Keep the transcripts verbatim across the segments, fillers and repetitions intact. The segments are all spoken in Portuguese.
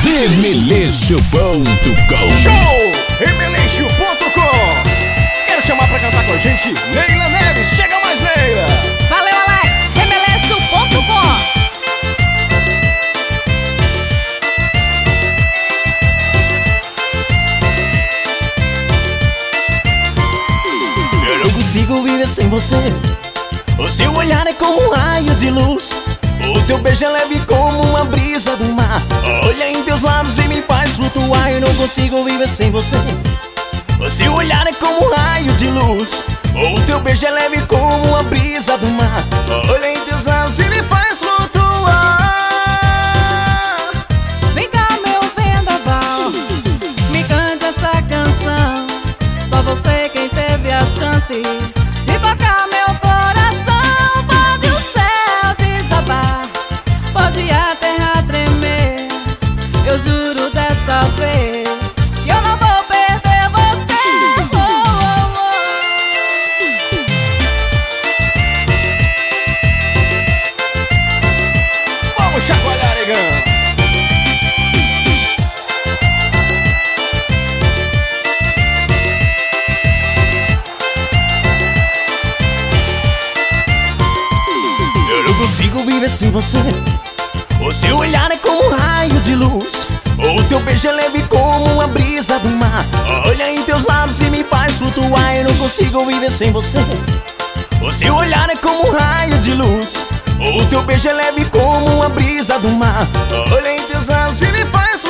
Remeleixo ponto com. Show! Remeleixo ponto com. Quero chamar pra cantar com a gente Leila Neves. Chega mais, Leila! Valeu, Alex! Remeleixo ponto com. Eu não consigo viver sem você. O seu olhar é como um raio de luz. O teu beijo é leve como uma brisa do mar. Olha em teus lábios e me faz flutuar. Eu não consigo viver sem você. O seu olhar é como um raio de luz. O teu beijo é leve como uma brisa do mar. Olha em teus lábios e me faz flutuar. Vem cá, meu vendaval, me cante essa canção. Só você quem teve a chance de tocar meu coração. Pode o céu desabar, pode a terra tremer. Eu juro dessa vez que eu não vou perder você. Oh, oh, oh. Vamos chacoalhar, negão! Eu não consigo viver sem você. O seu olhar é como um raio de luz. O teu beijo é leve como uma brisa do mar. Olha em teus lábios e me faz flutuar. Eu não consigo viver sem você. O seu olhar é como um raio de luz. O teu beijo é leve como uma brisa do mar. Olha em teus lábios e me faz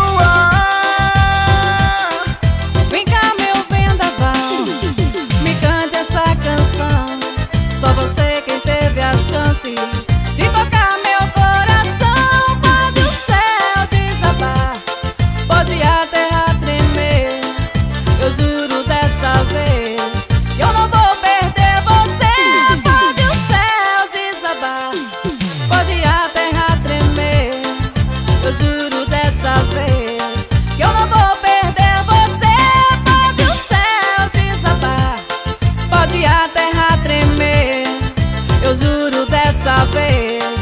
flutuar. vem cá, meu vendaval, me cante essa canção. Só você quem teve a chance de tocar meu coração. Pode o céu desabar, pode a terra tremer. Eu juro dessa vez que eu não vou perder você. Pode o céu desabar, pode a terra tremer. Eu juro dessa vez que eu não vou perder você. Pode o céu desabar, pode a terra tremer. Eu juro dessa vez